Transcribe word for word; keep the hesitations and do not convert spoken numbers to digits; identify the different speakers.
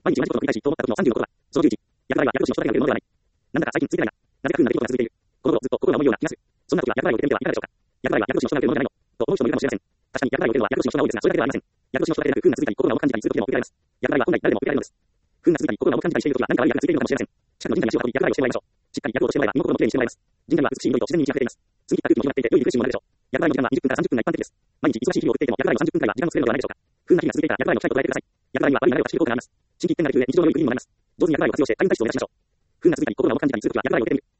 Speaker 1: 毎日同じことを繰り返し、と思った時のさんじゅうのことは、そのじゅういち、厄払いは厄年の人だけを呼ぶものではない。なんだか最近続いてないな。なぜか不運な出来事が続いている。この頃ずっと心が重いような気がする。そんな時は厄払いを受けてみてはいかがでしょうか。厄払いは厄年の人が受けるものじゃないの。と思う人もいるかもしれません。確かに厄払いを受けるのは厄年の人が多いですが、それだけではありません。厄年の人だけでなく、不運が続いたり、心が重く感じたりする時でも受けられます。厄払いは本来誰でも受けられるのです。不運が続いたり、心が重く感じたりしている時は何か悪い厄が続いているのかもしれません。近くの神社に足を運び厄払いをしてもらいましょう。しっかり厄を落としてもらえば身も心もきれいにしてもらえます。神社には美しい緑と自然に満ち溢れています。澄み切った空気も広がっていて良いリフレッシュにもなるでしょう。厄払いの時間はにじゅっぷんからさんじゅっぷんが一般的です。毎日忙しい日々を送っていても厄払いはさんじゅっぷんくらいは時間を作れるのではないでしょうか。不運な日が続いていたら厄払いの機会と捉えてください。厄払いには悪い流れを断ち切る効果があります。心機一転ができる上、日常の良い国にもなります。上手に厄払いを活用して大変体質を目指しましょう。不運が続いたり、心が重く感じたりする時は厄払いを受けてみる。